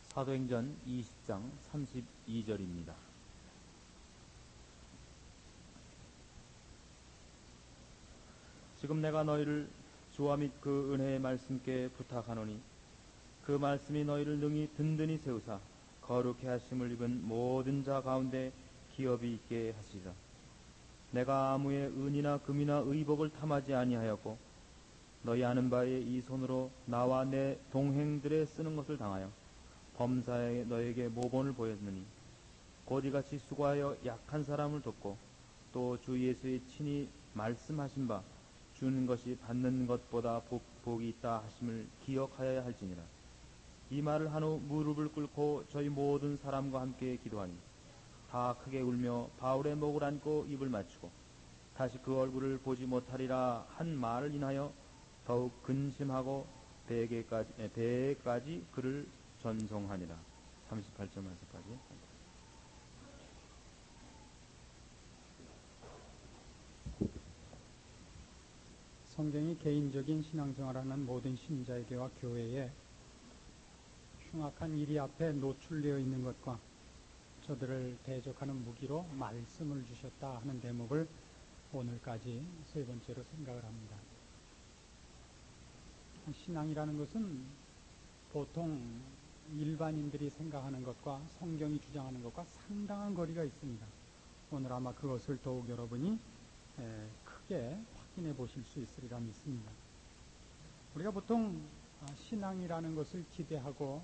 사도행전 20장 32절입니다. 지금 내가 너희를 주와 및 그 은혜의 말씀께 부탁하노니 그 말씀이 너희를 능히 든든히 세우사 거룩해 하심을 입은 모든 자 가운데 기업이 있게 하시리라. 내가 아무의 은이나 금이나 의복을 탐하지 아니하였고 너희 아는 바에 이 손으로 나와 내 동행들의 쓰는 것을 당하여 범사에 너에게 모본을 보였느니 곧 이같이 수고하여 약한 사람을 돕고 또 주 예수의 친히 말씀하신 바 주는 것이 받는 것보다 복이 있다 하심을 기억하여야 할지니라. 이 말을 한 후 무릎을 꿇고 저희 모든 사람과 함께 기도하니 다 크게 울며 바울의 목을 안고 입을 맞추고 다시 그 얼굴을 보지 못하리라 한 말을 인하여 더욱 근심하고 배에까지 그를 전송하니라. 38절에서까지. 성경이 개인적인 신앙생활하는 모든 신자에게와 교회에 흉악한 일이 앞에 노출되어 있는 것과 저들을 대적하는 무기로 말씀을 주셨다 하는 대목을 오늘까지 세 번째로 생각을 합니다. 신앙이라는 것은 보통 일반인들이 생각하는 것과 성경이 주장하는 것과 상당한 거리가 있습니다. 오늘 아마 그것을 더욱 여러분이 크게 확인해 보실 수 있으리라 믿습니다. 우리가 보통 신앙이라는 것을 기대하고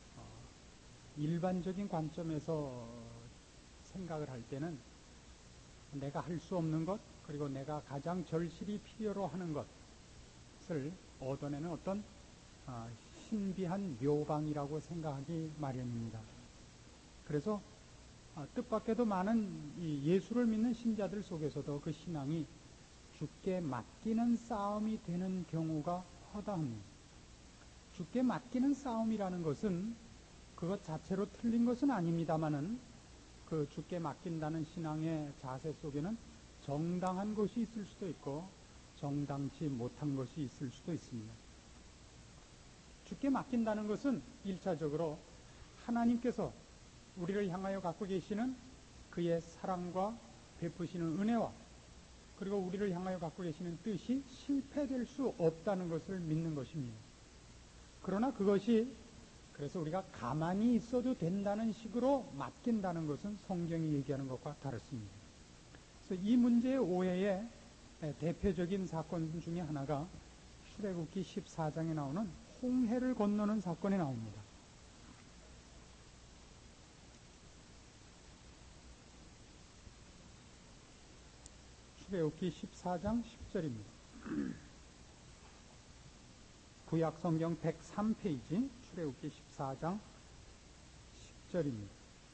일반적인 관점에서 생각을 할 때는 내가 할 수 없는 것, 그리고 내가 가장 절실히 필요로 하는 것을 얻어내는 어떤 신비한 묘방이라고 생각하기 마련입니다. 그래서 뜻밖에도 많은 예수를 믿는 신자들 속에서도 그 신앙이 주께 맡기는 싸움이 되는 경우가 허다합니다. 주께 맡기는 싸움이라는 것은 그것 자체로 틀린 것은 아닙니다마는 그 주께 맡긴다는 신앙의 자세 속에는 정당한 것이 있을 수도 있고 정당치 못한 것이 있을 수도 있습니다. 주께 맡긴다는 것은 1차적으로 하나님께서 우리를 향하여 갖고 계시는 그의 사랑과 베푸시는 은혜와 그리고 우리를 향하여 갖고 계시는 뜻이 실패될 수 없다는 것을 믿는 것입니다. 그러나 그것이 그래서 우리가 가만히 있어도 된다는 식으로 맡긴다는 것은 성경이 얘기하는 것과 다릅니다. 그래서 이 문제의 오해의 대표적인 사건 중에 하나가 출애굽기 14장에 나오는 홍해를 건너는 사건이 나옵니다. 출애굽기 14장 10절입니다. 구약 성경 103페이지 출애굽기 14장 10절입니다.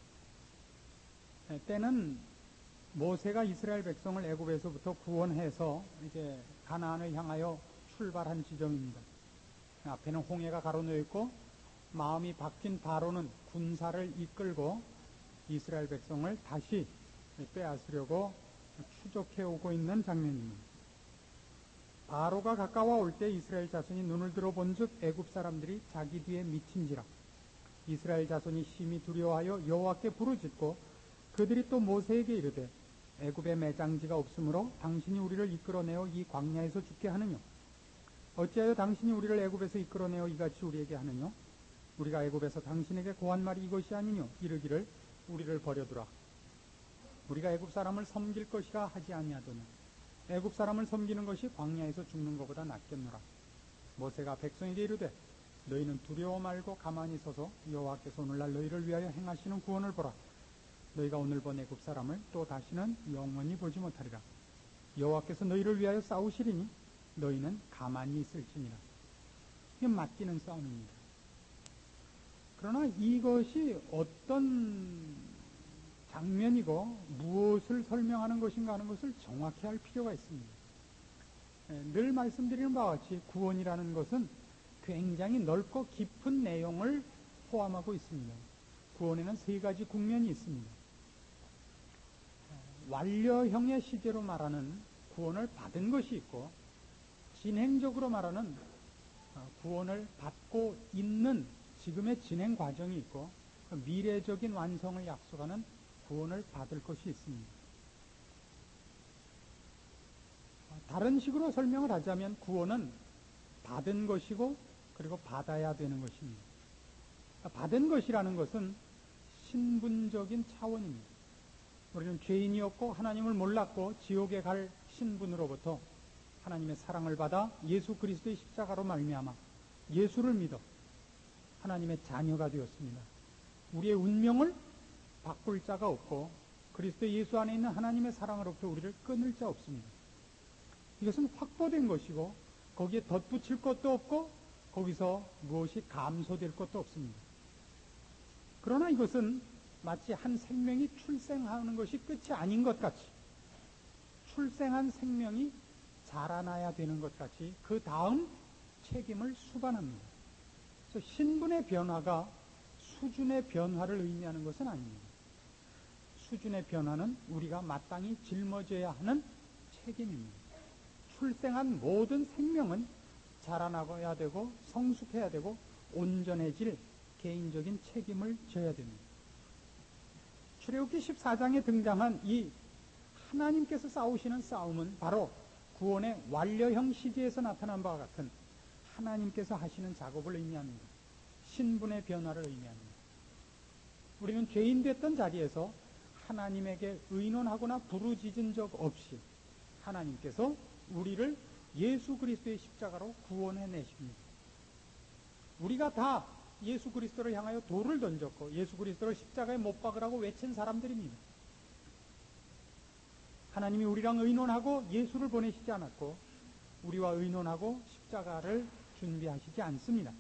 때는 모세가 이스라엘 백성을 애굽에서부터 구원해서 이제 가나안을 향하여 출발한 지점입니다. 앞에는 홍해가 가로놓여 있고 마음이 바뀐 바로는 군사를 이끌고 이스라엘 백성을 다시 빼앗으려고 추적해 오고 있는 장면입니다. 바로가 가까워 올 때 이스라엘 자손이 눈을 들어 본즉 애굽 사람들이 자기 뒤에 미친지라. 이스라엘 자손이 심히 두려워하여 여호와께 부르짖고 그들이 또 모세에게 이르되 애굽에 매장지가 없으므로 당신이 우리를 이끌어내어 이 광야에서 죽게 하느뇨. 어찌하여 당신이 우리를 애굽에서 이끌어내어 이같이 우리에게 하느뇨. 우리가 애굽에서 당신에게 고한 말이 이것이 아니뇨. 이르기를 우리를 버려두라. 우리가 애굽 사람을 섬길 것이라 하지 아니하더니 애굽 사람을 섬기는 것이 광야에서 죽는 것보다 낫겠노라. 모세가 백성에게 이르되 너희는 두려워 말고 가만히 서서 여호와께서 오늘날 너희를 위하여 행하시는 구원을 보라. 너희가 오늘 본 애굽 사람을 또 다시는 영원히 보지 못하리라. 여호와께서 너희를 위하여 싸우시리니 너희는 가만히 있을지니라. 이게 맡기는 싸움입니다. 그러나 이것이 어떤 장면이고 무엇을 설명하는 것인가 하는 것을 정확히 할 필요가 있습니다. 늘 말씀드리는 바와 같이 구원이라는 것은 굉장히 넓고 깊은 내용을 포함하고 있습니다. 구원에는 세 가지 국면이 있습니다. 완료형의 시제로 말하는 구원을 받은 것이 있고 진행적으로 말하는 구원을 받고 있는 지금의 진행 과정이 있고 그 미래적인 완성을 약속하는 구원을 받을 것이 있습니다. 다른 식으로 설명을 하자면 구원은 받은 것이고 그리고 받아야 되는 것입니다. 받은 것이라는 것은 신분적인 차원입니다. 우리는 죄인이었고 하나님을 몰랐고 지옥에 갈 신분으로부터 하나님의 사랑을 받아 예수 그리스도의 십자가로 말미암아 예수를 믿어 하나님의 자녀가 되었습니다. 우리의 운명을 바꿀 자가 없고 그리스도 예수 안에 있는 하나님의 사랑으로부터 우리를 끊을 자 없습니다. 이것은 확보된 것이고 거기에 덧붙일 것도 없고 거기서 무엇이 감소될 것도 없습니다. 그러나 이것은 마치 한 생명이 출생하는 것이 끝이 아닌 것 같이 출생한 생명이 자라나야 되는 것 같이 그 다음 책임을 수반합니다. 그래서 신분의 변화가 수준의 변화를 의미하는 것은 아닙니다. 수준의 변화는 우리가 마땅히 짊어져야 하는 책임입니다. 출생한 모든 생명은 자라나야 되고 성숙해야 되고 온전해질 개인적인 책임을 져야 됩니다. 출애굽기 14장에 등장한 이 하나님께서 싸우시는 싸움은 바로 구원의 완료형 시제에서 나타난 바와 같은 하나님께서 하시는 작업을 의미합니다. 신분의 변화를 의미합니다. 우리는 죄인 됐던 자리에서 하나님에게 의논하거나 부르짖은 적 없이 하나님께서 우리를 예수 그리스도의 십자가로 구원해 내십니다. 우리가 다 예수 그리스도를 향하여 돌을 던졌고 예수 그리스도를 십자가에 못 박으라고 외친 사람들입니다. 하나님이 우리랑 의논하고 예수를 보내시지 않았고 우리와 의논하고 십자가를 준비하시지 않습니다.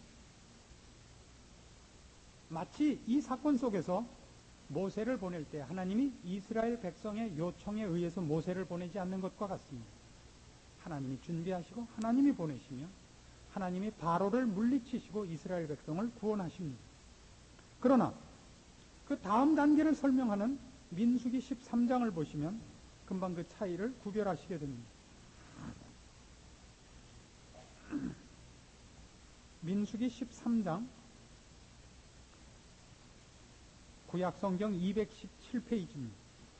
마치 이 사건 속에서 모세를 보낼 때 하나님이 이스라엘 백성의 요청에 의해서 모세를 보내지 않는 것과 같습니다. 하나님이 준비하시고 하나님이 보내시며 하나님이 바로를 물리치시고 이스라엘 백성을 구원하십니다. 그러나 그 다음 단계를 설명하는 민수기 13장을 보시면 금방 그 차이를 구별하시게 됩니다. 민수기 13장 구약성경 217페이지입니다.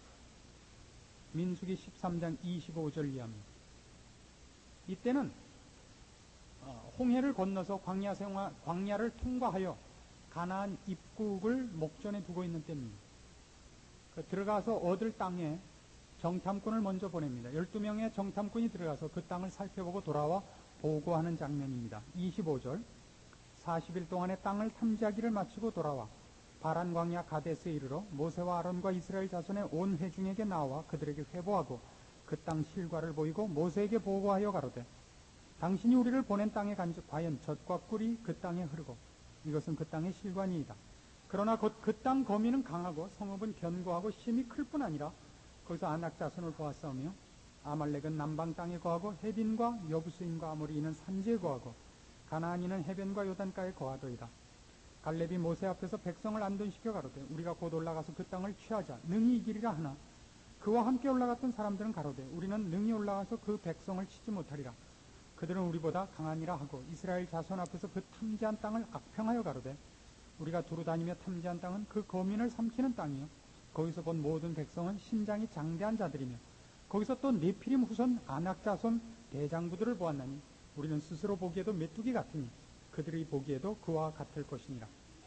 민수기 13장 25절 이하입니다. 이때는 홍해를 건너서 광야를 통과하여 가나안 입국을 목전에 두고 있는 때입니다. 들어가서 얻을 땅에 정탐꾼을 먼저 보냅니다. 12명의 정탐꾼이 들어가서 그 땅을 살펴보고 돌아와 보고하는 장면입니다. 25절 40일 동안의 땅을 탐지하기를 마치고 돌아와 바란 광야 가데스에 이르러 모세와 아론과 이스라엘 자손의 온 회중에게 나와 그들에게 회보하고 그 땅 실과를 보이고 모세에게 보고하여 가로되 당신이 우리를 보낸 땅에 간즉 과연 젖과 꿀이 그 땅에 흐르고 이것은 그 땅의 실관이이다. 그러나 곧 그 땅 거민은 강하고 성읍은 견고하고 심히 클 뿐 아니라 거기서 아낙 자손을 보았사오며 아말렉은 남방 땅에 거하고 헤빈과 여부스인과 아모리인은 산지에 거하고 가나안인은 해변과 요단가에 거하더이다. 갈렙이 모세 앞에서 백성을 안둔시켜 가로되 우리가 곧 올라가서 그 땅을 취하자 능히 이기리라 하나 그와 함께 올라갔던 사람들은 가로되 우리는 능히 올라가서 그 백성을 치지 못하리라. 그들은 우리보다 강하니라 하고 이스라엘 자손 앞에서 그 탐지한 땅을 악평하여 가로되 우리가 두루 다니며 탐지한 땅은 그 거민을 삼키는 땅이요 거기서 본 모든 백성은 신장이 장대한 자들이며 거기서 또 네피림 후손 아낙 자손 대장부들을 보았나니 우리는 스스로 보기에도 메뚜기 같으니 그들이 보기에도 그와 같을 것이니라.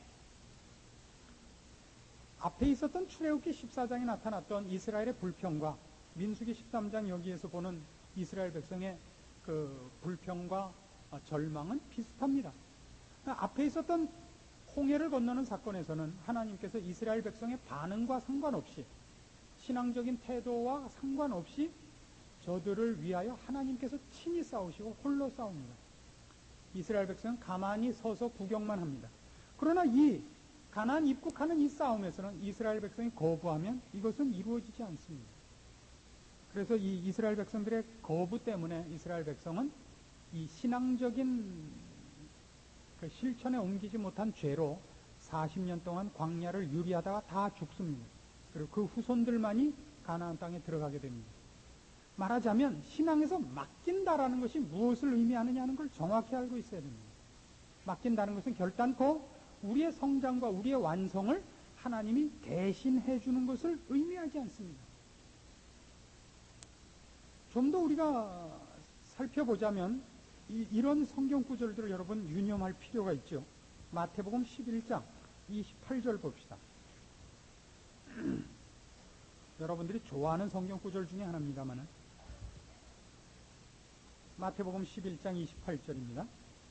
앞에 있었던 출애굽기 14장에 나타났던 이스라엘의 불평과 민수기 13장 여기에서 보는 이스라엘 백성의 그 불평과 절망은 비슷합니다. 앞에 있었던 홍해를 건너는 사건에서는 하나님께서 이스라엘 백성의 반응과 상관없이 신앙적인 태도와 상관없이 저들을 위하여 하나님께서 친히 싸우시고 홀로 싸웁니다. 이스라엘 백성은 가만히 서서 구경만 합니다. 그러나 이 가나안 입국하는 이 싸움에서는 이스라엘 백성이 거부하면 이것은 이루어지지 않습니다. 그래서 이 이스라엘 백성들의 거부 때문에 이스라엘 백성은 이 신앙적인 그 실천에 옮기지 못한 죄로 40년 동안 광야를 유리하다가 다 죽습니다. 그리고 그 후손들만이 가나안 땅에 들어가게 됩니다. 말하자면 신앙에서 맡긴다라는 것이 무엇을 의미하느냐는 걸 정확히 알고 있어야 됩니다. 맡긴다는 것은 결단코 우리의 성장과 우리의 완성을 하나님이 대신해 주는 것을 의미하지 않습니다. 좀 더 우리가 살펴보자면 이런 성경 구절들을 여러분 유념할 필요가 있죠. 마태복음 11장 28절 봅시다. 여러분들이 좋아하는 성경 구절 중에 하나입니다만은 마태복음 11장 28절입니다.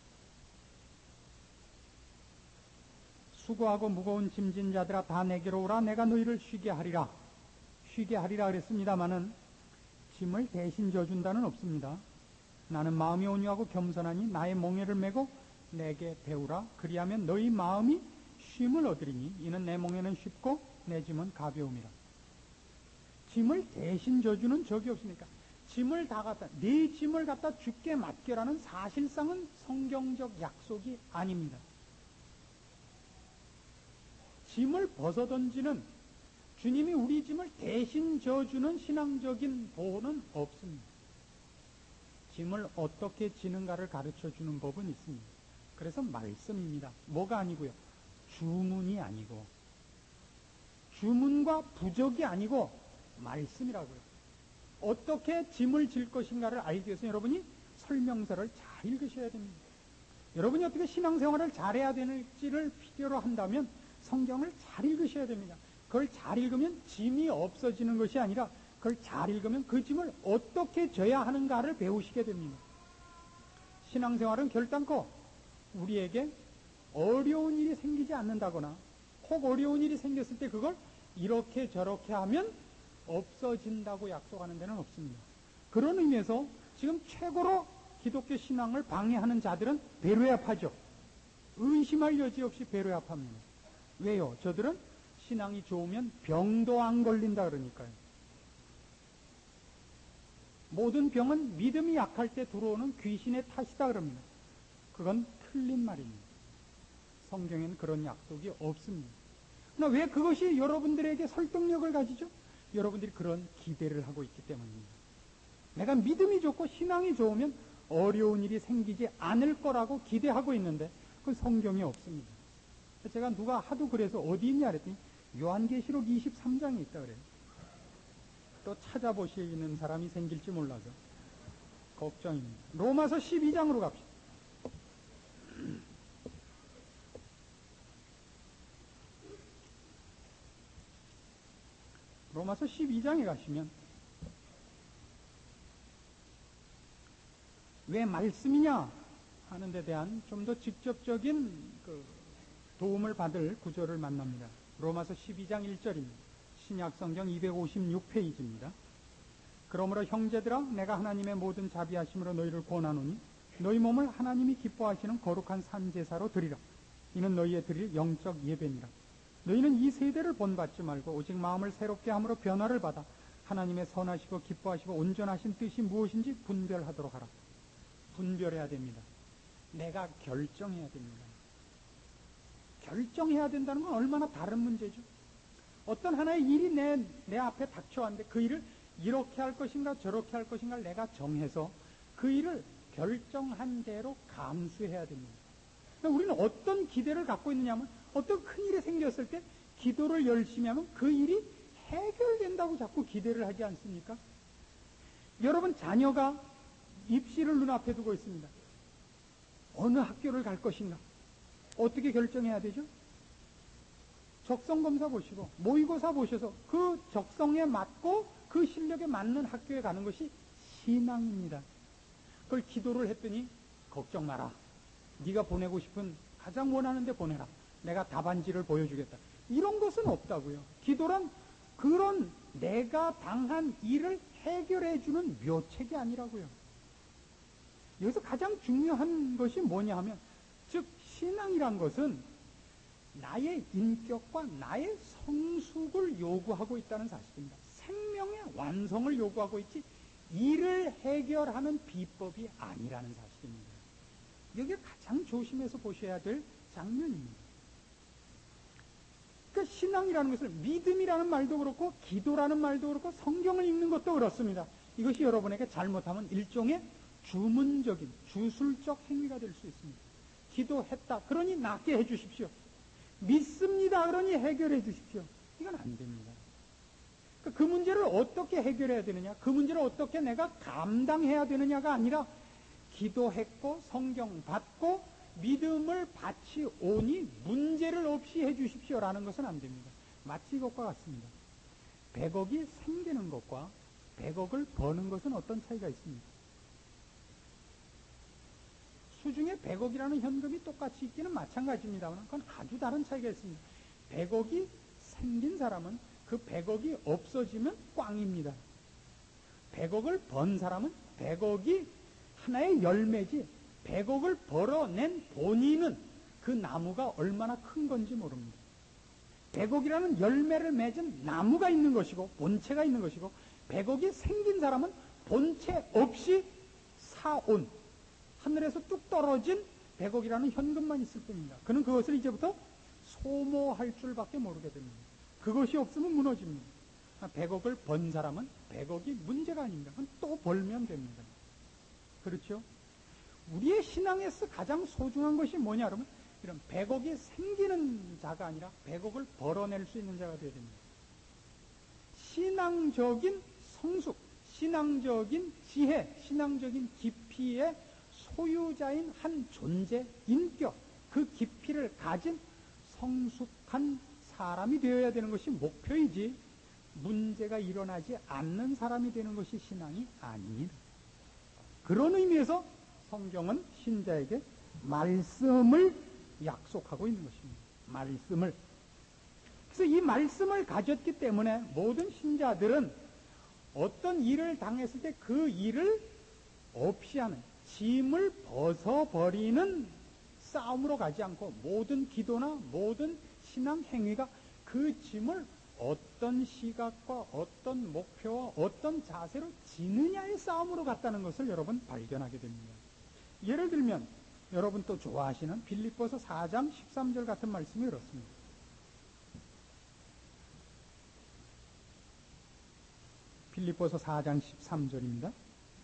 수고하고 무거운 짐진 자들아 다 내게로 오라 내가 너희를 쉬게 하리라. 쉬게 하리라 그랬습니다마는 짐을 대신 져준다는 없습니다. 나는 마음이 온유하고 겸손하니 나의 몽에를 메고 내게 배우라. 그리하면 너희 마음이 쉼을 얻으리니 이는 내 몽에는 쉽고 내 짐은 가벼움이라. 짐을 대신 져주는 적이 없으니까 짐을 다 갖다 네 짐을 갖다 주께 맡겨라는 사실상은 성경적 약속이 아닙니다. 짐을 벗어던지는 주님이 우리 짐을 대신 져주는 신앙적인 보호는 없습니다. 짐을 어떻게 지는가를 가르쳐주는 법은 있습니다. 그래서 말씀입니다. 뭐가 아니고요. 주문이 아니고 주문과 부적이 아니고 말씀이라고요. 어떻게 짐을 질 것인가를 알기 위해서 여러분이 설명서를 잘 읽으셔야 됩니다. 여러분이 어떻게 신앙생활을 잘해야 되는지를 필요로 한다면 성경을 잘 읽으셔야 됩니다. 그걸 잘 읽으면 짐이 없어지는 것이 아니라 그걸 잘 읽으면 그 짐을 어떻게 져야 하는가를 배우시게 됩니다. 신앙생활은 결단코 우리에게 어려운 일이 생기지 않는다거나 혹 어려운 일이 생겼을 때 그걸 이렇게 저렇게 하면 없어진다고 약속하는 데는 없습니다. 그런 의미에서 지금 최고로 기독교 신앙을 방해하는 자들은 배로야파죠. 의심할 여지 없이 배로야파입니다. 왜요? 저들은 신앙이 좋으면 병도 안 걸린다 그러니까요. 모든 병은 믿음이 약할 때 들어오는 귀신의 탓이다 그럽니다. 그건 틀린 말입니다. 성경에는 그런 약속이 없습니다. 그러나 왜 그것이 여러분들에게 설득력을 가지죠? 여러분들이 그런 기대를 하고 있기 때문입니다. 내가 믿음이 좋고 신앙이 좋으면 어려운 일이 생기지 않을 거라고 기대하고 있는데 그 성경에 없습니다. 제가 누가 하도 그래서 어디 있냐 그랬더니 요한계시록 23장에 있다 그래요. 또 찾아보시는 사람이 생길지 몰라서 걱정입니다. 로마서 12장으로 갑시다. 로마서 12장에 가시면 왜 말씀이냐 하는 데 대한 좀 더 직접적인 도움을 받을 구절을 만납니다. 로마서 12장 1절입니다. 신약성경 256페이지입니다. 그러므로 형제들아 내가 하나님의 모든 자비하심으로 너희를 권하노니 너희 몸을 하나님이 기뻐하시는 거룩한 산제사로 드리라. 이는 너희의 드릴 영적 예배니라. 너희는 이 세대를 본받지 말고 오직 마음을 새롭게 함으로 변화를 받아 하나님의 선하시고 기뻐하시고 온전하신 뜻이 무엇인지 분별하도록 하라. 분별해야 됩니다. 내가 결정해야 됩니다. 결정해야 된다는 건 얼마나 다른 문제죠. 어떤 하나의 일이 내 앞에 닥쳐왔는데 그 일을 이렇게 할 것인가 저렇게 할 것인가를 내가 정해서 그 일을 결정한 대로 감수해야 됩니다. 그러니까 우리는 어떤 기대를 갖고 있느냐면 어떤 큰 일이 생겼을 때 기도를 열심히 하면 그 일이 해결된다고 자꾸 기대를 하지 않습니까? 여러분 자녀가 입시를 눈앞에 두고 있습니다. 어느 학교를 갈 것인가? 어떻게 결정해야 되죠? 적성검사 보시고 모의고사 보셔서 그 적성에 맞고 그 실력에 맞는 학교에 가는 것이 신앙입니다. 그걸 기도를 했더니 걱정 마라. 네가 보내고 싶은 가장 원하는 데 보내라. 내가 답안지를 보여주겠다. 이런 것은 없다고요. 기도란 그런 내가 당한 일을 해결해주는 묘책이 아니라고요. 여기서 가장 중요한 것이 뭐냐 하면 즉 신앙이란 것은 나의 인격과 나의 성숙을 요구하고 있다는 사실입니다. 생명의 완성을 요구하고 있지 일을 해결하는 비법이 아니라는 사실입니다. 여기에 가장 조심해서 보셔야 될 장면입니다. 그러니까 신앙이라는 것을 믿음이라는 말도 그렇고 기도라는 말도 그렇고 성경을 읽는 것도 그렇습니다. 이것이 여러분에게 잘못하면 일종의 주문적인 주술적 행위가 될 수 있습니다. 기도했다. 그러니 낫게 해주십시오. 믿습니다. 그러니 해결해 주십시오. 이건 안 됩니다. 그 문제를 어떻게 해결해야 되느냐, 그 문제를 어떻게 내가 감당해야 되느냐가 아니라 기도했고 성경 받고 믿음을 바치 오니 문제를 없이 해 주십시오라는 것은 안 됩니다. 마치 이것과 같습니다. 100억이 생기는 것과 100억을 버는 것은 어떤 차이가 있습니까? 수중에 100억이라는 현금이 똑같이 있기는 마찬가지입니다만 그건 아주 다른 차이가 있습니다. 100억이 생긴 사람은 그 100억이 없어지면 꽝입니다. 100억을 번 사람은 100억이 하나의 열매지 100억을 벌어낸 본인은 그 나무가 얼마나 큰 건지 모릅니다. 100억이라는 열매를 맺은 나무가 있는 것이고 본체가 있는 것이고 100억이 생긴 사람은 본체 없이 사온 하늘에서 뚝 떨어진 100억이라는 현금만 있을 뿐입니다. 그는 그것을 이제부터 소모할 줄밖에 모르게 됩니다. 그것이 없으면 무너집니다. 100억을 번 사람은 100억이 문제가 아닙니다. 그건 또 벌면 됩니다. 그렇죠? 우리의 신앙에서 가장 소중한 것이 뭐냐 그러면 이런 100억이 생기는 자가 아니라 100억을 벌어낼 수 있는 자가 되어야 됩니다. 신앙적인 성숙, 신앙적인 지혜, 신앙적인 깊이의 소유자인 한 존재, 인격, 그 깊이를 가진 성숙한 사람이 되어야 되는 것이 목표이지 문제가 일어나지 않는 사람이 되는 것이 신앙이 아닙니다. 그런 의미에서 성경은 신자에게 말씀을 약속하고 있는 것입니다. 말씀을. 그래서 이 말씀을 가졌기 때문에 모든 신자들은 어떤 일을 당했을 때 그 일을 없이 하는 짐을 벗어버리는 싸움으로 가지 않고 모든 기도나 모든 신앙 행위가 그 짐을 어떤 시각과 어떤 목표와 어떤 자세로 지느냐의 싸움으로 갔다는 것을 여러분 발견하게 됩니다. 예를 들면 여러분 또 좋아하시는 빌립보서 4장 13절 같은 말씀이 그렇습니다. 빌립보서 4장 13절입니다.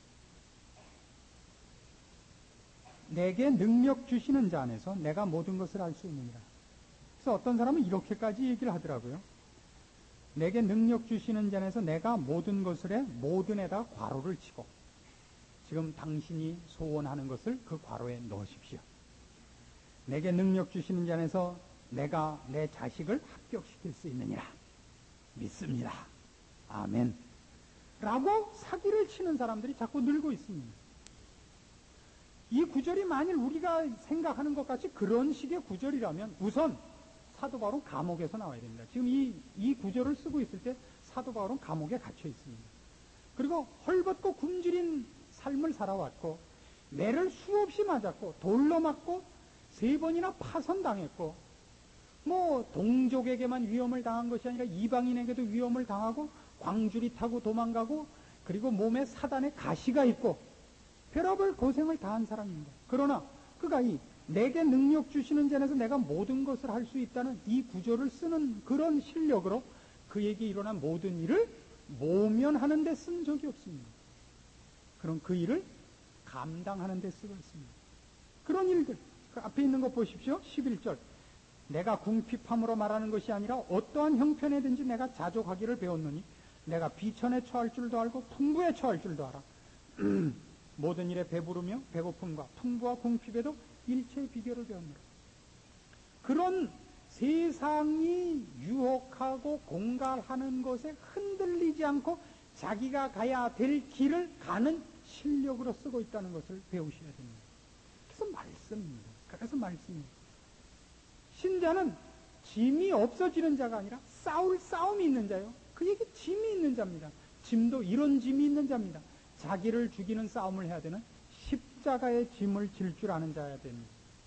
내게 능력 주시는 자 안에서 내가 모든 것을 알 수 있느니라. 그래서 어떤 사람은 이렇게까지 얘기를 하더라고요. 내게 능력 주시는 자 안에서 내가 모든 것을 해 모든에다 괄호를 치고 지금 당신이 소원하는 것을 그 괄호에 넣으십시오. 내게 능력 주시는 자 안에서 내가 내 자식을 합격시킬 수 있느니라. 믿습니다. 아멘. 라고 사기를 치는 사람들이 자꾸 늘고 있습니다. 이 구절이 만일 우리가 생각하는 것 같이 그런 식의 구절이라면 우선 사도 바울은 감옥에서 나와야 됩니다. 지금 이 구절을 쓰고 있을 때 사도 바울은 감옥에 갇혀 있습니다. 그리고 헐벗고 굶주린 삶을 살아왔고 매를 수없이 맞았고 돌로 맞고 3번이나 파선당했고 뭐 동족에게만 위험을 당한 것이 아니라 이방인에게도 위험을 당하고 광주리 타고 도망가고 그리고 몸에 사단의 가시가 있고 별의별 고생을 다한 사람입니다. 그러나 그가 내게 능력 주시는 자에서 내가 모든 것을 할 수 있다는 이 구절을 쓰는 그런 실력으로 그에게 일어난 모든 일을 모면하는 데 쓴 적이 없습니다. 그럼 그 일을 감당하는 데 쓰고 있습니다. 그런 일들, 그 앞에 있는 거 보십시오. 11절. 내가 궁핍함으로 말하는 것이 아니라 어떠한 형편에든지 내가 자족하기를 배웠느니 내가 비천에 처할 줄도 알고 풍부에 처할 줄도 알아. 모든 일에 배부르며 배고픔과 풍부와 궁핍에도 일체의 비결을 배웠노라. 그런 세상이 유혹하고 공갈하는 것에 흔들리지 않고 자기가 가야 될 길을 가는 실력으로 쓰고 있다는 것을 배우셔야 됩니다. 그래서 말씀입니다. 그래서 말씀입니다. 신자는 짐이 없어지는 자가 아니라 싸울 싸움이 있는 자요. 그에게 짐이 있는 자입니다. 짐도 이런 짐이 있는 자입니다. 자기를 죽이는 싸움을 해야 되는 십자가의 짐을 질 줄 아는 자여야 됩니다.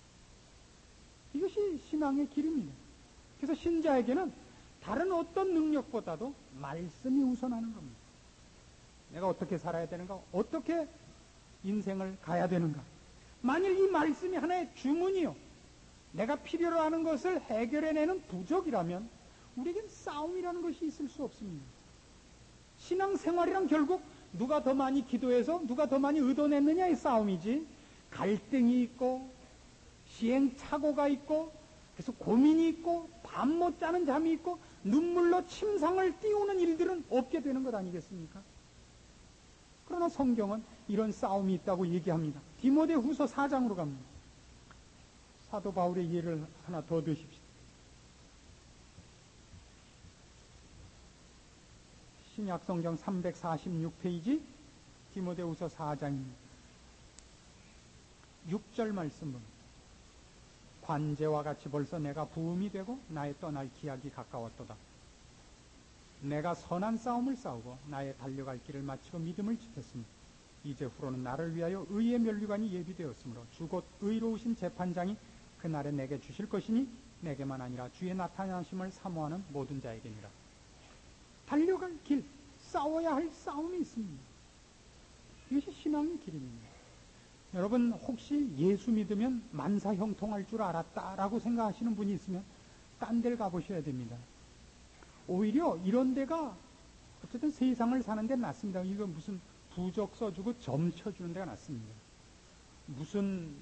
이것이 신앙의 길입니다. 그래서 신자에게는 다른 어떤 능력보다도 말씀이 우선하는 겁니다. 내가 어떻게 살아야 되는가? 어떻게 인생을 가야 되는가? 만일 이 말씀이 하나의 주문이요. 내가 필요로 하는 것을 해결해내는 부족이라면 우리에겐 싸움이라는 것이 있을 수 없습니다. 신앙생활이란 결국 누가 더 많이 기도해서 누가 더 많이 의도냈느냐의 싸움이지 갈등이 있고 시행착오가 있고 그래서 고민이 있고 밤 못 자는 잠이 있고 눈물로 침상을 띄우는 일들은 없게 되는 것 아니겠습니까? 그러나 성경은 이런 싸움이 있다고 얘기합니다. 디모데후서 4장으로 갑니다. 사도 바울의 예를 하나 더 드십시오. 신약성경 346페이지 디모데후서 4장입니다. 6절 말씀은 관제와 같이 벌써 내가 부음이 되고 나의 떠날 기약이 가까웠도다. 내가 선한 싸움을 싸우고 나의 달려갈 길을 마치고 믿음을 지켰으니 이제 후로는 나를 위하여 의의 면류관이 예비되었으므로 주 곧 의로우신 재판장이 그날에 내게 주실 것이니 내게만 아니라 주의 나타나심을 사모하는 모든 자에게니라. 달려갈 길, 싸워야 할 싸움이 있습니다. 이것이 신앙의 길입니다. 여러분 혹시 예수 믿으면 만사형통할 줄 알았다라고 생각하시는 분이 있으면 딴 데를 가보셔야 됩니다. 오히려 이런 데가 어쨌든 세상을 사는 데는 낫습니다. 이거 무슨 부적 써주고 점 쳐주는 데가 낫습니다. 무슨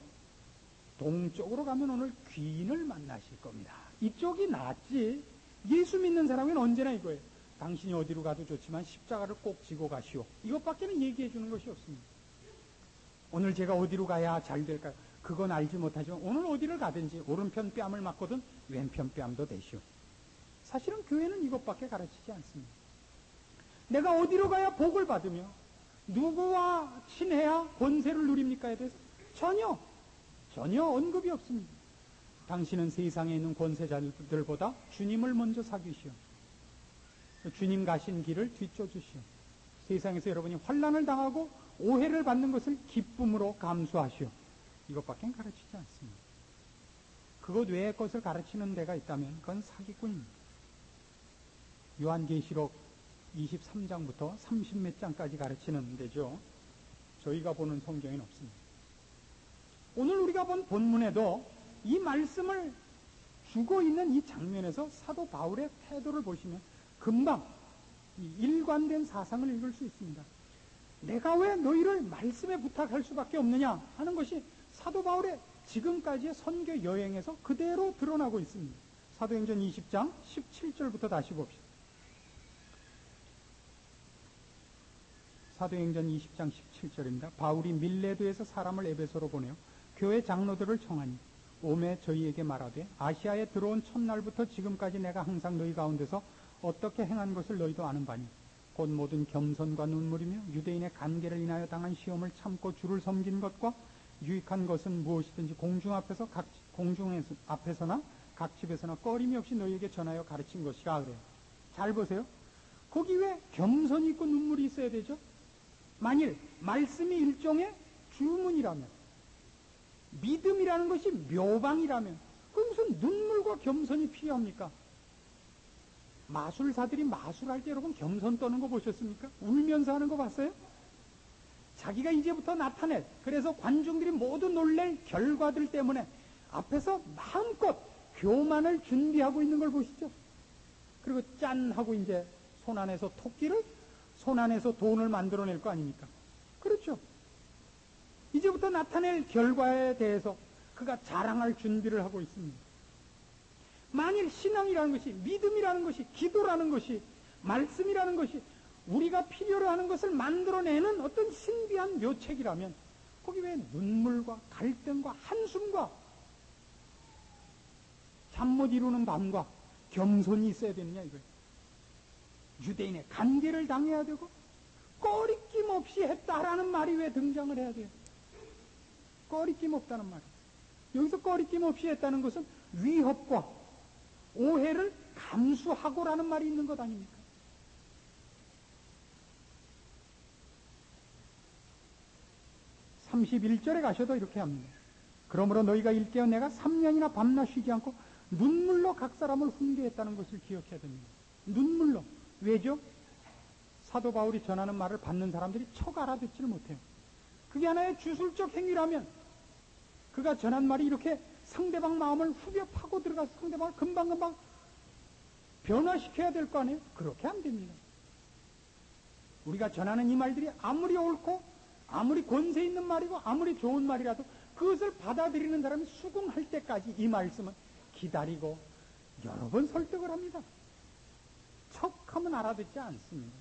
동쪽으로 가면 오늘 귀인을 만나실 겁니다. 이쪽이 낫지. 예수 믿는 사람은 언제나 이거예요. 당신이 어디로 가도 좋지만 십자가를 꼭 지고 가시오. 이것밖에는 얘기해 주는 것이 없습니다. 오늘 제가 어디로 가야 잘 될까요? 그건 알지 못하지만 오늘 어디를 가든지 오른편 뺨을 맞거든 왼편 뺨도 되시오. 사실은 교회는 이것밖에 가르치지 않습니다. 내가 어디로 가야 복을 받으며 누구와 친해야 권세를 누립니까에 대해서 전혀 언급이 없습니다. 당신은 세상에 있는 권세자들보다 주님을 먼저 사귀시오. 주님 가신 길을 뒤쫓으시오. 세상에서 여러분이 환난을 당하고 오해를 받는 것을 기쁨으로 감수하시오. 이것밖에 가르치지 않습니다. 그것 외의 것을 가르치는 데가 있다면 그건 사기꾼입니다. 요한계시록 23장부터 30몇 장까지 가르치는 데죠. 저희가 보는 성경에는 없습니다. 오늘 우리가 본 본문에도 이 말씀을 주고 있는 이 장면에서 사도 바울의 태도를 보시면 금방 일관된 사상을 읽을 수 있습니다. 내가 왜 너희를 말씀에 부탁할 수밖에 없느냐 하는 것이 사도 바울의 지금까지의 선교 여행에서 그대로 드러나고 있습니다. 사도행전 20장 17절부터 다시 봅시다. 사도행전 20장 17절입니다. 바울이 밀레도에서 사람을 에베소로 보내어 교회 장로들을 청하니 오매 저희에게 말하되 아시아에 들어온 첫날부터 지금까지 내가 항상 너희 가운데서 어떻게 행한 것을 너희도 아는 바니 곧 모든 겸손과 눈물이며 유대인의 간계를 인하여 당한 시험을 참고 주를 섬긴 것과 유익한 것은 무엇이든지 공중 앞에서나 각 집에서나 꺼림이 없이 너희에게 전하여 가르친 것이라 그래요. 잘 보세요. 거기 왜 겸손이 있고 눈물이 있어야 되죠? 만일 말씀이 일종의 주문이라면, 믿음이라는 것이 묘방이라면 그 무슨 눈물과 겸손이 필요합니까? 마술사들이 마술할 때 여러분 겸손 떠는 거 보셨습니까? 울면서 하는 거 봤어요? 자기가 이제부터 나타낼, 그래서 관중들이 모두 놀랄 결과들 때문에 앞에서 마음껏 교만을 준비하고 있는 걸 보시죠. 그리고 짠 하고 이제 손 안에서 토끼를, 손 안에서 돈을 만들어낼 거 아닙니까? 그렇죠. 이제부터 나타낼 결과에 대해서 그가 자랑할 준비를 하고 있습니다. 만일 신앙이라는 것이, 믿음이라는 것이, 기도라는 것이, 말씀이라는 것이 우리가 필요로 하는 것을 만들어내는 어떤 신비한 묘책이라면 거기 왜 눈물과 갈등과 한숨과 잠 못 이루는 밤과 겸손이 있어야 되느냐 이거예요. 유대인의 간계를 당해야 되고 꺼리낌 없이 했다라는 말이 왜 등장을 해야 돼요? 꺼리낌 없다는 말이에요. 여기서 꺼리낌 없이 했다는 것은 위협과 오해를 감수하고라는 말이 있는 것 아닙니까? (31절에) 가셔도 이렇게 합니다. 그러므로 너희가 일깨어 내가 3년이나 밤낮 쉬지 않고 눈물로 각 사람을 훈계했다는 것을 기억해야 됩니다. 눈물로. 왜죠? 사도 바울이 전하는 말을 받는 사람들이 척 알아듣지를 못해요. 그게 하나의 주술적 행위라면 그가 전한 말이 이렇게 상대방 마음을 후벼 파고 들어가서 상대방을 금방금방 변화시켜야 될 거 아니에요? 그렇게 안 됩니다. 우리가 전하는 이 말들이 아무리 옳고 아무리 권세 있는 말이고 아무리 좋은 말이라도 그것을 받아들이는 사람이 수긍할 때까지 이 말씀은 기다리고 여러 번 설득을 합니다. 척하면 알아듣지 않습니다.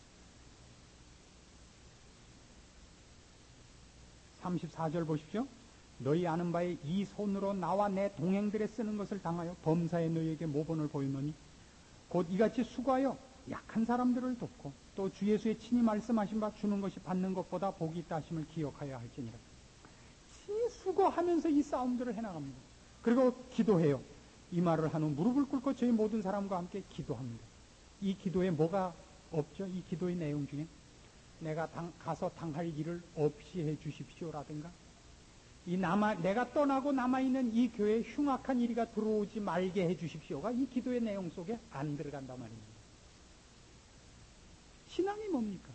34절 보십시오. 너희 아는 바에 이 손으로 나와 내 동행들에 쓰는 것을 당하여 범사에 너희에게 모본을 보였노니 곧 이같이 수고하여 약한 사람들을 돕고 또 주 예수의 친히 말씀하신 바 주는 것이 받는 것보다 복이 있다 하심을 기억하여 할지니라. 친히 수고하면서 이 싸움들을 해나갑니다. 그리고 기도해요. 이 말을 한 후 무릎을 꿇고 저희 모든 사람과 함께 기도합니다. 이 기도에 뭐가 없죠? 이 기도의 내용 중에 내가 가서 당할 일을 없이 해 주십시오라든가 내가 떠나고 남아있는 이 교회에 흉악한 일이가 들어오지 말게 해 주십시오가 이 기도의 내용 속에 안 들어간단 말입니다. 신앙이 뭡니까?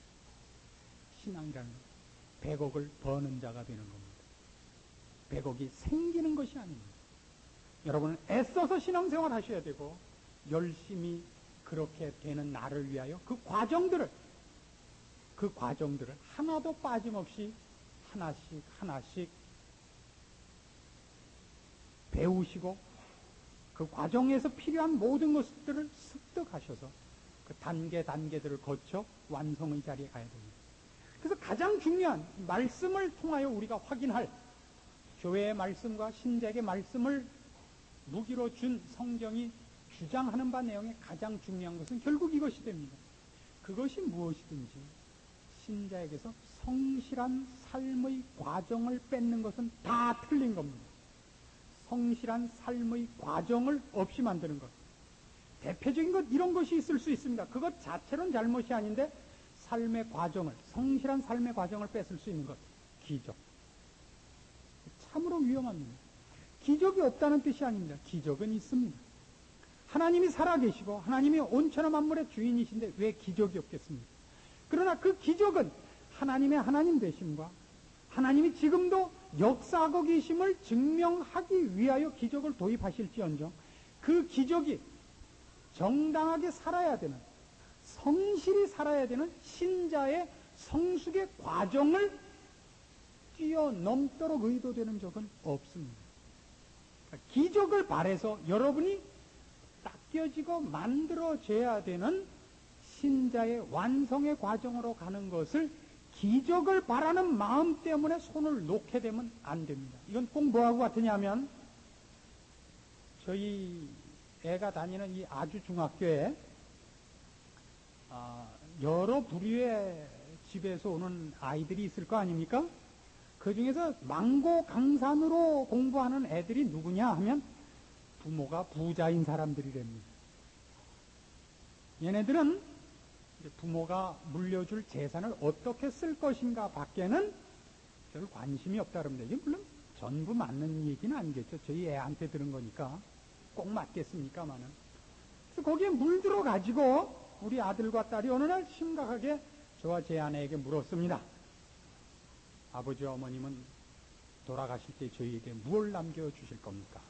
신앙이라는 건 100억을 버는 자가 되는 겁니다. 100억이 생기는 것이 아닙니다. 여러분은 애써서 신앙생활 하셔야 되고 열심히 그렇게 되는 나를 위하여 그 과정들을 하나도 빠짐없이 하나씩 배우시고 그 과정에서 필요한 모든 것들을 습득하셔서 그 단계들을 거쳐 완성의 자리에 가야 됩니다. 그래서 가장 중요한 말씀을 통하여 우리가 확인할 교회의 말씀과 신자에게 말씀을 무기로 준 성경이 주장하는 바 내용의 가장 중요한 것은 결국 이것이 됩니다. 그것이 무엇이든지 신자에게서 성실한 삶의 과정을 뺏는 것은 다 틀린 겁니다. 성실한 삶의 과정을 없이 만드는 것. 대표적인 것 이런 것이 있을 수 있습니다. 그것 자체는 잘못이 아닌데 성실한 삶의 과정을 뺏을 수 있는 것. 기적. 참으로 위험합니다. 기적이 없다는 뜻이 아닙니다. 기적은 있습니다. 하나님이 살아계시고 하나님이 온천한 만물의 주인이신데 왜 기적이 없겠습니까? 그러나 그 기적은 하나님의 하나님 되심과 하나님이 지금도 역사하고 계심을 증명하기 위하여 기적을 도입하실지언정 그 기적이 정당하게 살아야 되는, 성실히 살아야 되는 신자의 성숙의 과정을 뛰어넘도록 의도되는 적은 없습니다. 기적을 바라서 여러분이 닦여지고 만들어져야 되는 신자의 완성의 과정으로 가는 것을 기적을 바라는 마음 때문에 손을 놓게 되면 안 됩니다. 이건 꼭 뭐하고 같으냐면 저희 애가 다니는 이 아주 중학교에 여러 부류의 집에서 오는 아이들이 있을 거 아닙니까? 그 중에서 망고 강산으로 공부하는 애들이 누구냐 하면 부모가 부자인 사람들이랍니다. 얘네들은 부모가 물려줄 재산을 어떻게 쓸 것인가 밖에는 별 관심이 없다 그럽니다. 이게 물론 전부 맞는 얘기는 아니겠죠. 저희 애한테 들은 거니까 꼭 맞겠습니까마는. 그래서 거기에 물들어가지고 우리 아들과 딸이 어느 날 심각하게 저와 제 아내에게 물었습니다. 아버지와 어머님은 돌아가실 때 저희에게 무엇을 남겨주실 겁니까?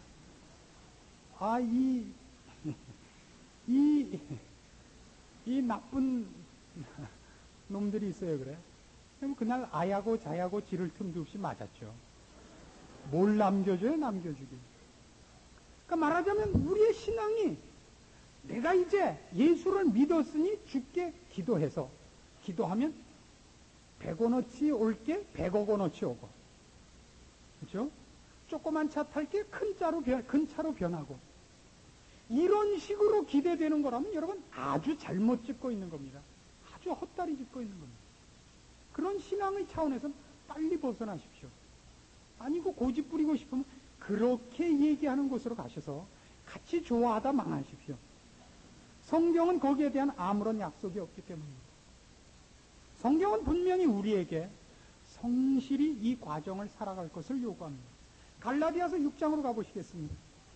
이 나쁜 놈들이 있어요, 그래. 그날 아야고 자야고 지를 틈도 없이 맞았죠. 뭘 남겨줘요, 남겨주기. 그러니까 말하자면 우리의 신앙이 내가 이제 예수를 믿었으니 주께 기도하면 100원어치 올게 100억원어치 오고. 그렇죠? 조그만 차 탈게 큰 차로 변하고. 이런 식으로 기대되는 거라면 여러분 아주 잘못 짚고 있는 겁니다. 아주 헛다리 짚고 있는 겁니다. 그런 신앙의 차원에서는 빨리 벗어나십시오. 아니고 고집 부리고 싶으면 그렇게 얘기하는 곳으로 가셔서 같이 좋아하다 망하십시오. 성경은 거기에 대한 아무런 약속이 없기 때문입니다. 성경은 분명히 우리에게 성실히 이 과정을 살아갈 것을 요구합니다. 갈라디아서 6장으로 가보시겠습니다.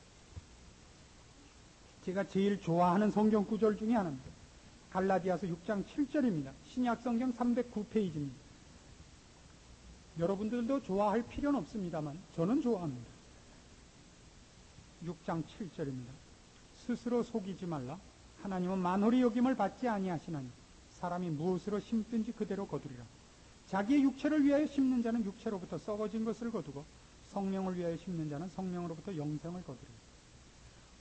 제가 제일 좋아하는 성경 구절 중에 하나입니다. 갈라디아서 6장 7절입니다. 신약성경 309페이지입니다. 여러분들도 좋아할 필요는 없습니다만 저는 좋아합니다. 6장 7절입니다. 스스로 속이지 말라. 하나님은 만홀히 여김을 받지 아니하시나니 사람이 무엇으로 심든지 그대로 거두리라. 자기의 육체를 위하여 심는 자는 육체로부터 썩어진 것을 거두고 성령을 위하여 심는 자는 성령으로부터 영생을 거두리라.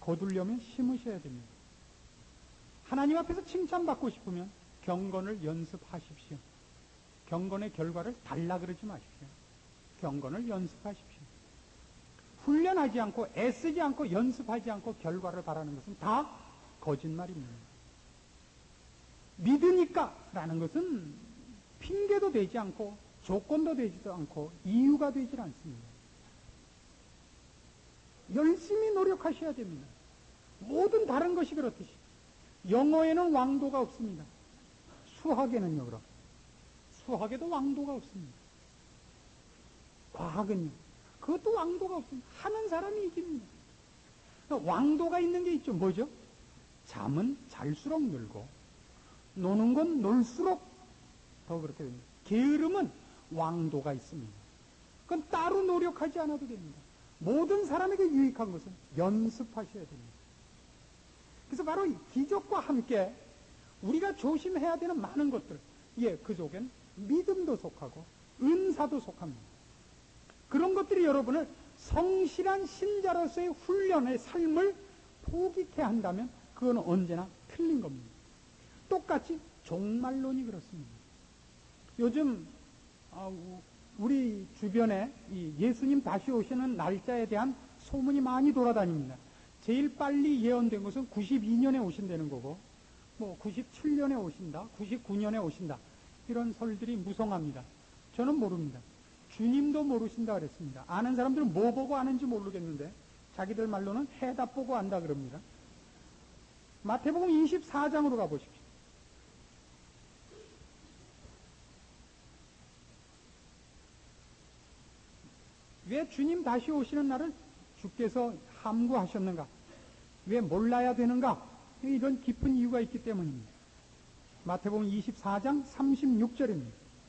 거두려면 심으셔야 됩니다. 하나님 앞에서 칭찬받고 싶으면 경건을 연습하십시오. 경건의 결과를 달라 그러지 마십시오. 경건을 연습하십시오. 훈련하지 않고 애쓰지 않고 연습하지 않고 결과를 바라는 것은 다 거짓말입니다. 믿으니까 라는 것은 핑계도 되지 않고 조건도 되지도 않고 이유가 되질 않습니다. 열심히 노력하셔야 됩니다. 모든 다른 것이 그렇듯이 영어에는 왕도가 없습니다. 수학에는요, 그럼. 수학에도 왕도가 없습니다. 과학은요, 그것도 왕도가 없습니다. 하는 사람이 이깁니다. 왕도가 있는 게 있죠. 뭐죠? 잠은 잘수록 늘고 노는 건 놀수록 더 그렇게 됩니다. 게으름은 왕도가 있습니다. 그건 따로 노력하지 않아도 됩니다. 모든 사람에게 유익한 것은 연습하셔야 됩니다. 그래서 바로 이 기적과 함께 우리가 조심해야 되는 많은 것들, 그 속엔 믿음도 속하고 은사도 속합니다. 그런 것들이 여러분을 성실한 신자로서의 훈련의 삶을 포기케 한다면 그건 언제나 틀린 겁니다. 똑같이 종말론이 그렇습니다. 요즘 우리 주변에 이 예수님 다시 오시는 날짜에 대한 소문이 많이 돌아다닙니다. 제일 빨리 예언된 것은 92년에 오신다는 거고, 97년에 오신다, 99년에 오신다, 이런 설들이 무성합니다. 저는 모릅니다. 주님도 모르신다 그랬습니다. 아는 사람들은 뭐 보고 아는지 모르겠는데 자기들 말로는 해답 보고 안다 그럽니다. 마태복음 24장으로 가보십시오. 왜 주님 다시 오시는 날을 주께서 함구하셨는가? 왜 몰라야 되는가? 이런 깊은 이유가 있기 때문입니다. 마태복음 24장 36절입니다.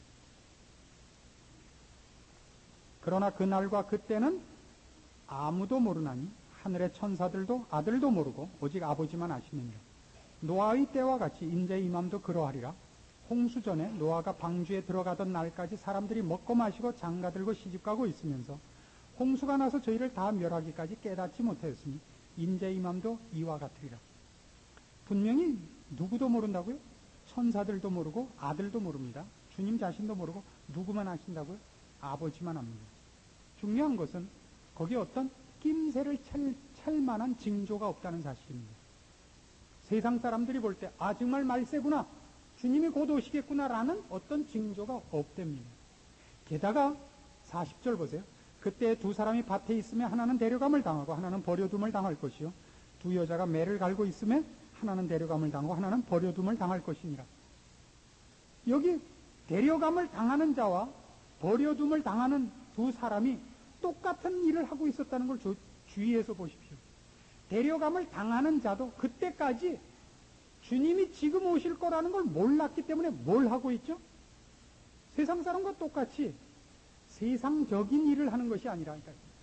그러나 그날과 그때는 아무도 모르나니 하늘의 천사들도 아들도 모르고 오직 아버지만 아시느니라. 노아의 때와 같이 인자의 임함도 그러하리라. 홍수 전에 노아가 방주에 들어가던 날까지 사람들이 먹고 마시고 장가들고 시집가고 있으면서 홍수가 나서 저희를 다 멸하기까지 깨닫지 못하였으니 인자의 임함도 이와 같으리라. 분명히 누구도 모른다고요? 천사들도 모르고 아들도 모릅니다. 주님 자신도 모르고 누구만 아신다고요? 아버지만 압니다. 중요한 것은 거기에 어떤 낌새를 찰 만한 징조가 없다는 사실입니다. 세상 사람들이 볼 때 정말 말세구나, 주님이 곧 오시겠구나라는 어떤 징조가 없답니다. 게다가 40절 보세요. 그때 두 사람이 밭에 있으면 하나는 데려감을 당하고 하나는 버려둠을 당할 것이요, 두 여자가 매를 갈고 있으면 하나는 데려감을 당하고 하나는 버려둠을 당할 것이니라. 여기 데려감을 당하는 자와 버려둠을 당하는 두 사람이 똑같은 일을 하고 있었다는 걸 주의해서 보십시오. 데려감을 당하는 자도 그때까지 주님이 지금 오실 거라는 걸 몰랐기 때문에 뭘 하고 있죠? 세상 사람과 똑같이 세상적인 일을 하는 것이 아니라,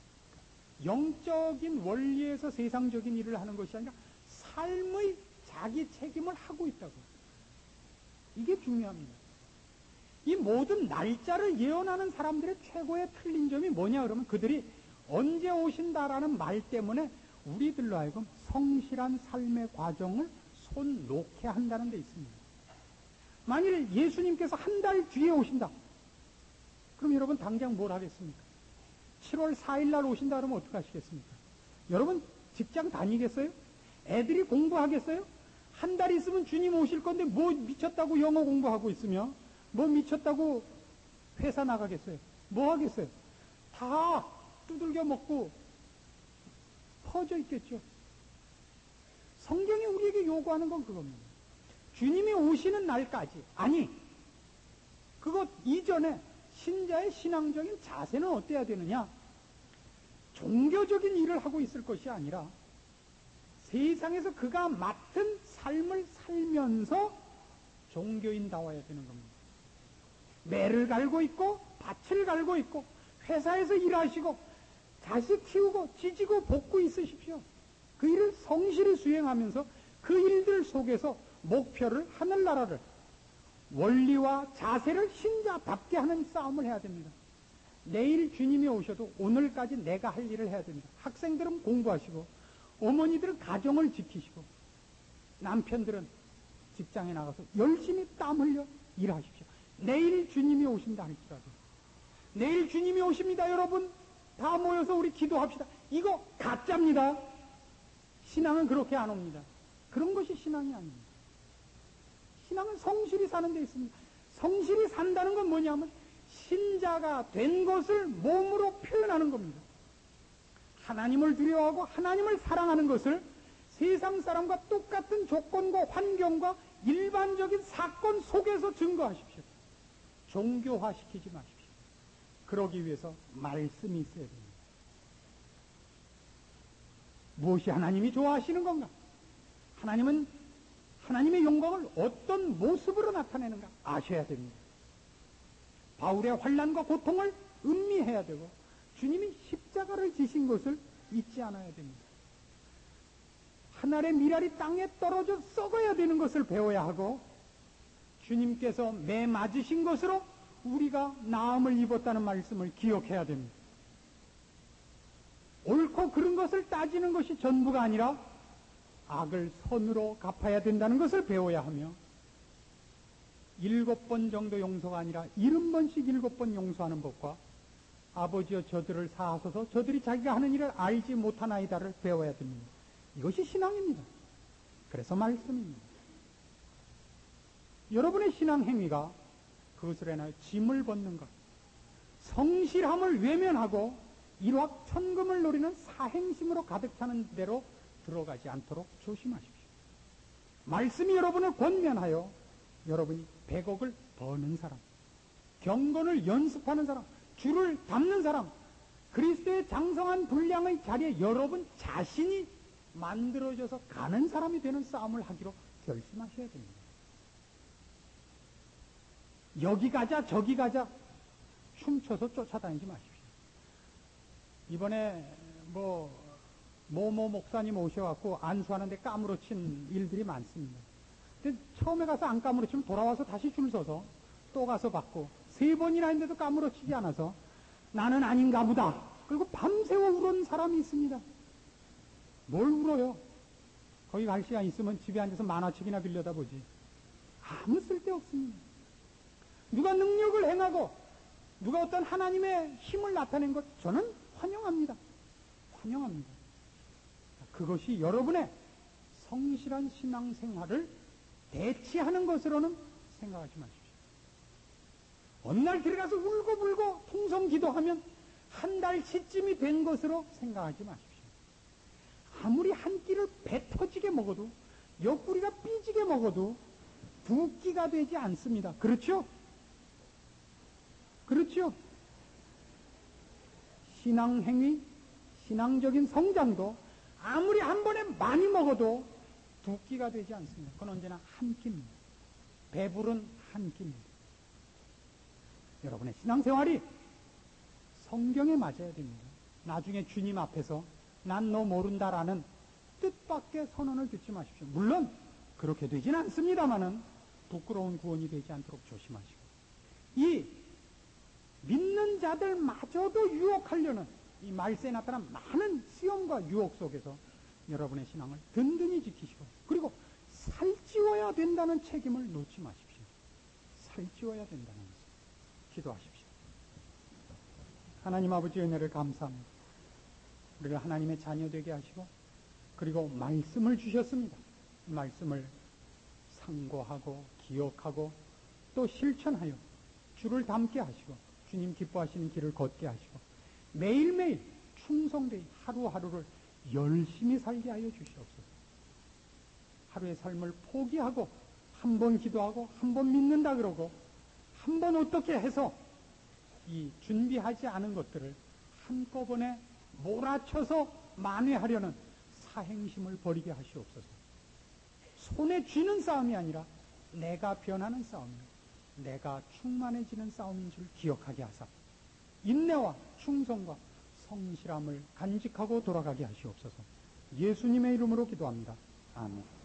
영적인 원리에서 세상적인 일을 하는 것이 아니라 삶의 자기 책임을 하고 있다고. 이게 중요합니다. 이 모든 날짜를 예언하는 사람들의 최고의 틀린 점이 뭐냐 그러면 그들이 언제 오신다라는 말 때문에 우리들로 하여금 성실한 삶의 과정을 손 놓게 한다는 데 있습니다. 만일 예수님께서 한 달 뒤에 오신다, 그럼 여러분 당장 뭘 하겠습니까? 7월 4일 날 오신다 그러면 어떻게 하시겠습니까? 여러분 직장 다니겠어요? 애들이 공부하겠어요? 한 달 있으면 주님 오실 건데 뭐 미쳤다고 영어 공부하고 있으며 뭐 미쳤다고 회사 나가겠어요? 뭐 하겠어요? 다 두들겨 먹고 퍼져 있겠죠. 성경이 우리에게 요구하는 건 그겁니다. 주님이 오시는 날까지, 아니 그것 이전에 신자의 신앙적인 자세는 어때야 되느냐? 종교적인 일을 하고 있을 것이 아니라 세상에서 그가 맡은 삶을 살면서 종교인다워야 되는 겁니다. 매를 갈고 있고 밭을 갈고 있고 회사에서 일하시고 자식 키우고 지지고 볶고 있으십시오. 그 일을 성실히 수행하면서 그 일들 속에서 목표를, 하늘나라를, 원리와 자세를 신자답게 하는 싸움을 해야 됩니다. 내일 주님이 오셔도 오늘까지 내가 할 일을 해야 됩니다. 학생들은 공부하시고 어머니들은 가정을 지키시고 남편들은 직장에 나가서 열심히 땀 흘려 일하십시오. 내일 주님이 오신다 할지라도, 내일 주님이 오십니다. 여러분 다 모여서 우리 기도합시다. 이거 가짜입니다. 신앙은 그렇게 안 옵니다. 그런 것이 신앙이 아닙니다. 신앙은 성실히 사는 데 있습니다. 성실히 산다는 건 뭐냐면 신자가 된 것을 몸으로 표현하는 겁니다. 하나님을 두려워하고 하나님을 사랑하는 것을 세상 사람과 똑같은 조건과 환경과 일반적인 사건 속에서 증거하십시오. 종교화시키지 마십시오. 그러기 위해서 말씀이 있어야 됩니다. 무엇이 하나님이 좋아하시는 건가? 하나님은 하나님의 영광을 어떤 모습으로 나타내는가 아셔야 됩니다. 바울의 환난과 고통을 음미해야 되고 주님이 십자가를 지신 것을 잊지 않아야 됩니다. 하늘의 미랄이 땅에 떨어져 썩어야 되는 것을 배워야 하고 주님께서 매 맞으신 것으로 우리가 나음을 입었다는 말씀을 기억해야 됩니다. 옳고 그른 것을 따지는 것이 전부가 아니라 악을 선으로 갚아야 된다는 것을 배워야 하며 7번 정도 용서가 아니라 70번씩 7번 용서하는 법과 아버지여 저들을 사하소서 저들이 자기가 하는 일을 알지 못하나이다를 배워야 됩니다. 이것이 신앙입니다. 그래서 말씀입니다. 여러분의 신앙 행위가 그것을 해나요 짐을 벗는 것, 성실함을 외면하고 일확천금을 노리는 사행심으로 가득 차는 대로 들어가지 않도록 조심하십시오. 말씀이 여러분을 권면하여 여러분이 100억을 버는 사람, 경건을 연습하는 사람, 주를 닮는 사람, 그리스도의 장성한 분량의 자리에 여러분 자신이 만들어져서 가는 사람이 되는 싸움을 하기로 결심하셔야 됩니다. 여기 가자 저기 가자 춤춰서 쫓아다니지 마십시오. 이번에 모모 목사님 오셔갖고 안수하는데 까무러친 일들이 많습니다. 근데 처음에 가서 안 까무러치면 돌아와서 다시 줄 서서 또 가서 받고 3번이나 했는데도 까무러치지 않아서 나는 아닌가 보다. 그리고 밤새워 울은 사람이 있습니다. 뭘 울어요? 거기 갈 시간 있으면 집에 앉아서 만화책이나 빌려다 보지. 아무 쓸데없습니다. 누가 능력을 행하고 누가 어떤 하나님의 힘을 나타낸 것 저는 환영합니다. 환영합니다. 그것이 여러분의 성실한 신앙생활을 대치하는 것으로는 생각하지 마십시오. 어느 날 들어가서 울고불고 통성 기도하면 한 달치쯤이 된 것으로 생각하지 마십시오. 아무리 한 끼를 배 터지게 먹어도 옆구리가 삐지게 먹어도 2끼가 되지 않습니다. 그렇죠? 그렇죠? 신앙행위, 신앙적인 성장도 아무리 한 번에 많이 먹어도 2끼가 되지 않습니다. 그건 언제나 한 끼입니다. 배부른 한 끼입니다. 여러분의 신앙생활이 성경에 맞아야 됩니다. 나중에 주님 앞에서 난 너 모른다라는 뜻밖의 선언을 듣지 마십시오. 물론 그렇게 되진 않습니다마는 부끄러운 구원이 되지 않도록 조심하시고 이 믿는 자들마저도 유혹하려는 이 말세에 나타난 많은 시험과 유혹 속에서 여러분의 신앙을 든든히 지키시고 그리고 살찌워야 된다는 책임을 놓지 마십시오. 살찌워야 된다는 것을 기도하십시오. 하나님 아버지의 은혜를 감사합니다. 우리를 하나님의 자녀 되게 하시고 그리고 말씀을 주셨습니다. 이 말씀을 상고하고 기억하고 또 실천하여 주를 닮게 하시고 주님 기뻐하시는 길을 걷게 하시고 매일매일 충성되이 하루하루를 열심히 살게 하여 주시옵소서. 하루의 삶을 포기하고 한 번 기도하고 한 번 믿는다 그러고 한 번 어떻게 해서 이 준비하지 않은 것들을 한꺼번에 몰아쳐서 만회하려는 사행심을 버리게 하시옵소서. 손에 쥐는 싸움이 아니라 내가 변하는 싸움이요 내가 충만해지는 싸움인 줄 기억하게 하사 인내와 충성과 성실함을 간직하고 돌아가게 하시옵소서. 예수님의 이름으로 기도합니다. 아멘.